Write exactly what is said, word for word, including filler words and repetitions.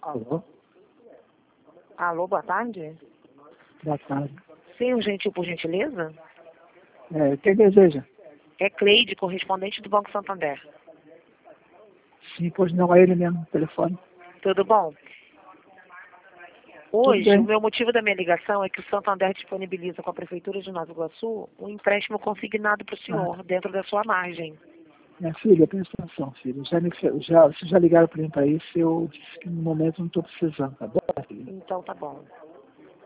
Alô? Alô, boa tarde. Boa tarde. Sim, um gentil, por gentileza? É, quem deseja? É Cleide, correspondente do Banco Santander. Sim, pois não, é ele mesmo, telefone. Tudo bom? Tudo Hoje, o bem. meu motivo da minha ligação é que o Santander disponibiliza com a Prefeitura de Nova Iguaçu um empréstimo consignado para o Ah, senhor, dentro da sua margem. minha filha, presta atenção, filha. Já, me, fe- já, vocês já ligaram para mim para isso, eu disse que no momento não estou precisando, tá bom, filha? Então, tá bom.